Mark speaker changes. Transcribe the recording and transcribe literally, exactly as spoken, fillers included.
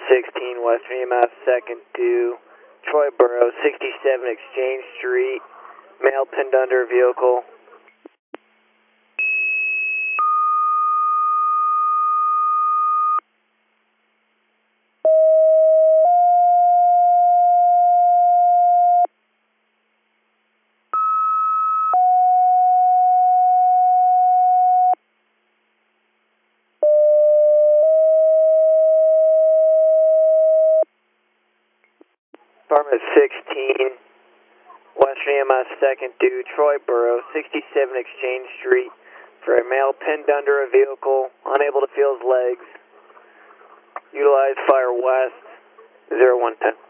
Speaker 1: sixteen, Western E M S, second to Troy Borough, sixty-seven Exchange Street, male pinned under a vehicle. Department sixteen, Western E M S, second to Troy Borough, sixty-seven Exchange Street, for a male pinned under a vehicle, unable to feel his legs. Utilize fire west, zero one ten.